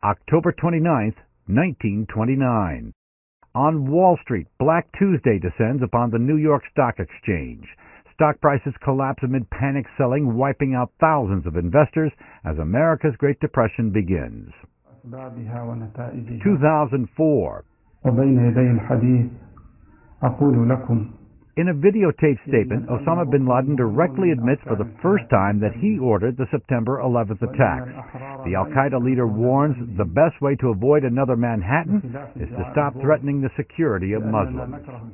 October 29th, 1929. On Wall Street, Black Tuesday descends upon the New York Stock Exchange. Stock prices collapse amid panic selling, wiping out thousands of investors as America's Great Depression begins. 2004. In a videotaped statement, Osama bin Laden directly admits for the first time that he ordered the September 11th attacks. The al-Qaeda leader warns the best way to avoid another Manhattan is to stop threatening the security of Muslims.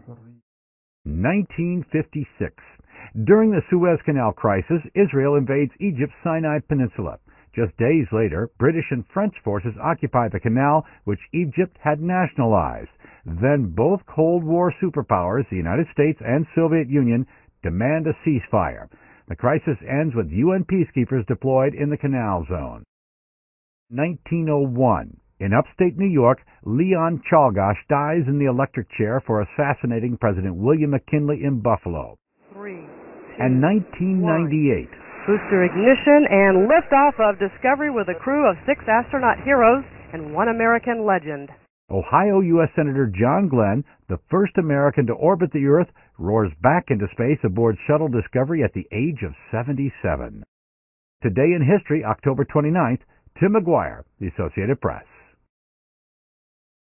1956. During the Suez Canal crisis, Israel invades Egypt's Sinai Peninsula. Just days later, British and French forces occupy the canal, which Egypt had nationalized. Then both Cold War superpowers, the United States and Soviet Union, demand a ceasefire. The crisis ends with UN peacekeepers deployed in the canal zone. 1901. In upstate New York, Leon Czolgosz dies in the electric chair for assassinating President William McKinley in Buffalo. 3, 2, And 1998. 1. Booster ignition and liftoff of Discovery with a crew of 6 astronaut heroes and 1 American legend. Ohio U.S. Senator John Glenn, the first American to orbit the Earth, roars back into space aboard Shuttle Discovery at the age of 77. Today in History, October 29th, Tim McGuire, The Associated Press.